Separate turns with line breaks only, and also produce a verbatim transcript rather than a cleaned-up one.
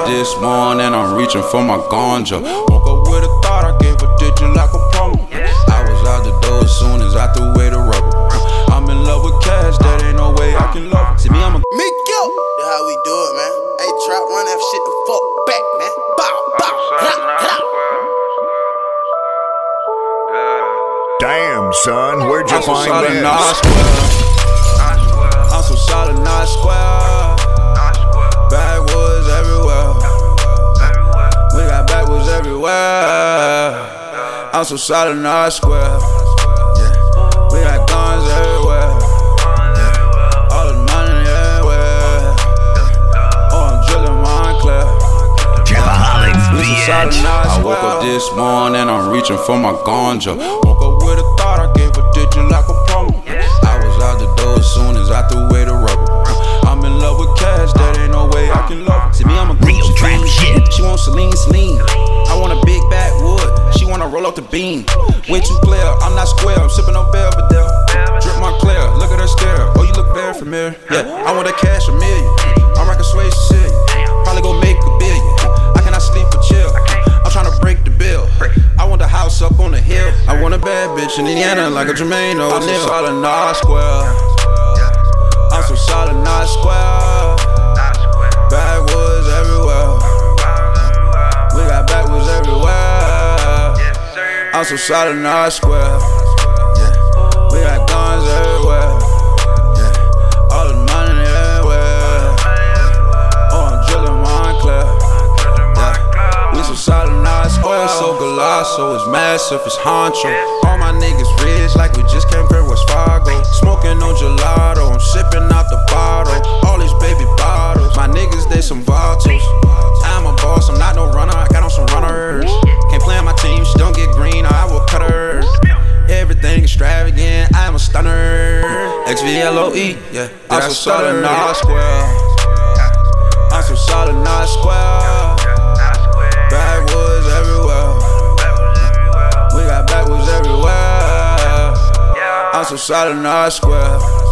this morning, I'm reaching for my ganja. Woke up with a thought, I gave a digit like a promo. I was out the door as soon as I threw away the rubber. I'm in love with cash, that ain't no way I can love it. See me, I'm a
me go. That's how we do it, man. Hey, trap, run that shit the fuck back, man. Bow, bow, hop, hop.
Damn, son, where'd you
I'm so
find
solid,
this?
nah, I swear. I'm so solid, nah, I square. Backwoods everywhere. We got backwoods everywhere. I'm so solid, nah, I square. We got guns everywhere. All the money everywhere. Oh, I'm drilling Montclair.
Trapaholics, bitch.
I woke up this morning, I'm reaching for my ganja. Woke up with a thought, I gave a digit like a promo. I was out the door as soon as I threw away the rubber. I'm in love with cash, that ain't no way I can love it. See me, I'm a
real trap shit.
She want Celine, Celine. I want a big backwood. She wanna roll up the beam. Way too clear, I'm not square. I'm sipping on Belvedere. Drip Montclair, look at her stare. Oh, you look very familiar. Yeah, I want that cash a million. I'm rockin' Sway Sicilian. Probably gon' make a billion. I cannot sleep or chill. I'm tryna break the bill. I want the house up on the hill. I want a bad bitch in Indiana like a Jermaine O'Neal. I'm so solid, nah, square. I'm so solid, nah, square. Backwoods everywhere. We got backwoods everywhere. I'm so solid, nah, square. We got guns everywhere. All the money everywhere. Oh, I'm drilling Montclair. We so solid, nah, square. So Galasso, it's massive, it's honcho. All my niggas rich like we just came from West Fargo. Smoking on gelato, I'm sipping out the bottle. All these baby bottles, my niggas, they some vatos. I'm a boss, I'm not no runner, I got on some runners. Can't play on my team, she don't get green, or I will cut her. Everything extravagant, I am a stunner. X V L O E, yeah, I'm so solid, nah, square. I'm so solid, nah, square. Backwoods everywhere. We got backwoods everywhere. I'm so solid, nah, square.